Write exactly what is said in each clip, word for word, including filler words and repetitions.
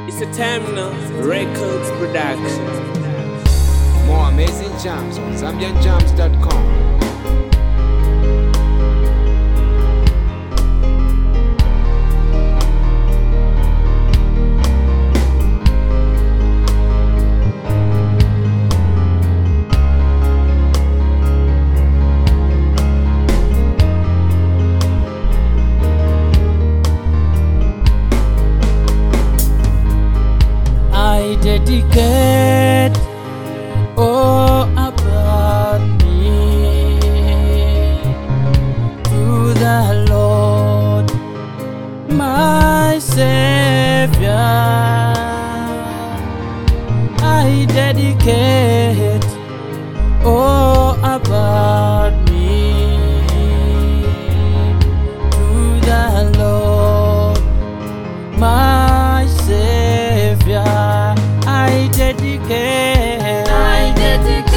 It's a Terminal Records production. More amazing jams on Zambian Jams dot com. I dedicate all about me to the Lord, my Savior. I dedicate all about me to the Lord, my Savior. I dedicate, I dedicate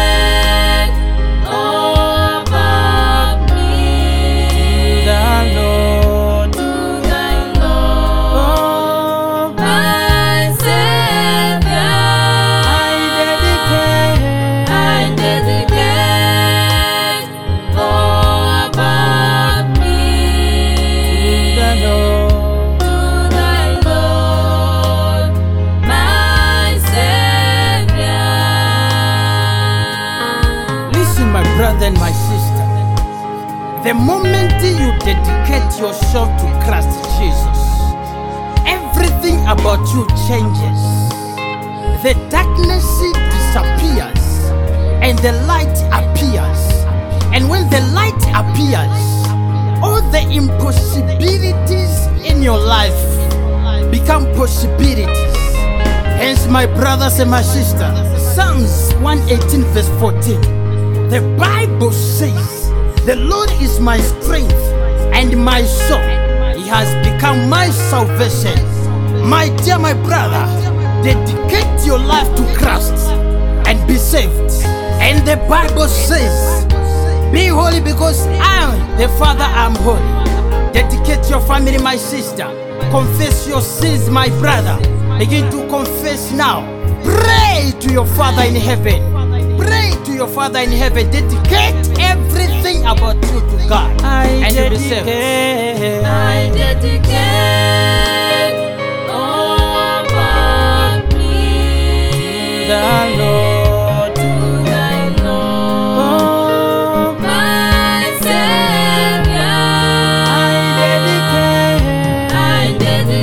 all about me to the Lord, to the Lord, oh, my Savior. I dedicate, I dedicate all about me to the Lord, to the Lord, my Savior. Listen, my brother and my sister. The moment you dedicate yourself to Christ Jesus, everything about you changes. The darkness disappears and the light appears. And when the light appears, all the impossibilities in your life become possibilities. Hence, my brothers and my sisters, Psalms one eighteen verse fourteen. The Bible says, the Lord is my strength and my soul. He has become my salvation. My dear, my brother, dedicate your life to Christ and be saved. And the Bible says, be holy because I, the Father, am holy. Dedicate your family, my sister. Confess your sins, my brother. Begin to confess now. Pray to your Father in heaven. Pray to your Father in heaven. Dedicate everything about you to God. And you'll be saved. I dedicate all about me The Lord, to the Lord, oh, my Savior. I dedicate, I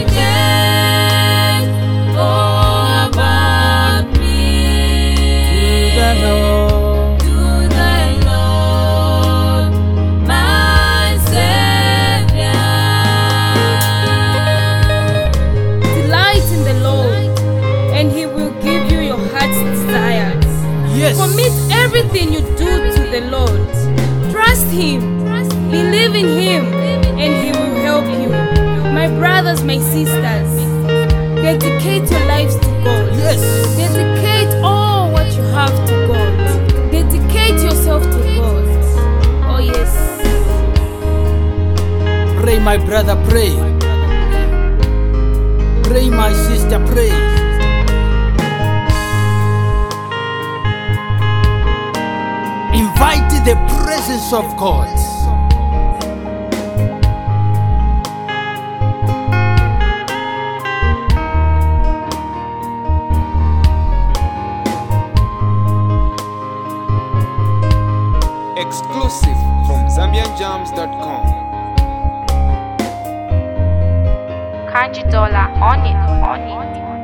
dedicate all about me the Lord, to the Lord, my Savior. Delight in the Lord, and He will give you your heart's desires. yes. Commit everything you do to the Lord. Trust Him, believe in Him, and He will help you. My brothers, my sisters, dedicate your lives to God. Yes. Dedicate all what you have to God. Dedicate yourself to God. Oh yes. Pray, my brother, pray. Pray, my sister, pray. Invite the presence of God. Exclusive from Zambian Jams dot com. Kanji Dollar on it, on it.